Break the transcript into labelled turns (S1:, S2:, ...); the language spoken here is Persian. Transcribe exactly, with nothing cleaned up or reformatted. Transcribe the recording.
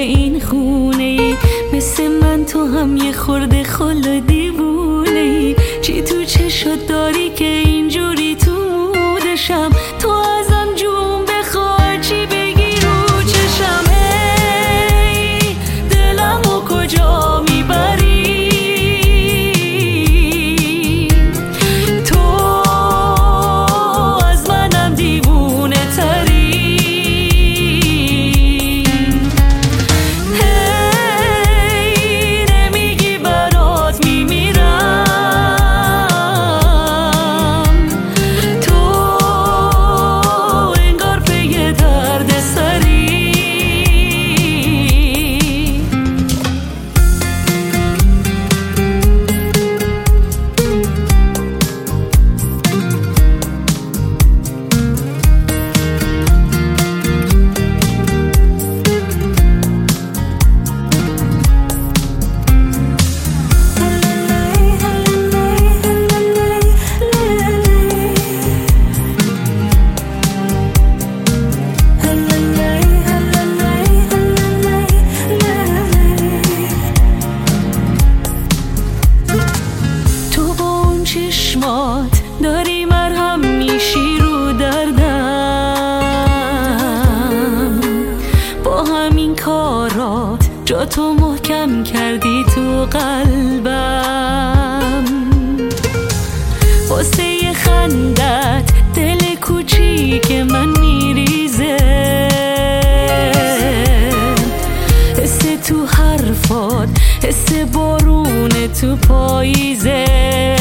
S1: این خونه، مثل من تو هم یه خورده خلا دیوونه. چی تو چشات داری که اینجوری تو مودشم؟ تو ازم جون بخواه چی بگی رو چشم؟ ای دلمو کجا میبری؟ تو از منم دیوونه تری. چشمات داری مرهم میشی رو دردم، با همین کارات جا تو محکم کردی تو قلبم. واسه یه خندت دل کوچیک من میریزه، حس تو حرفات حس بارون تو پاییزه.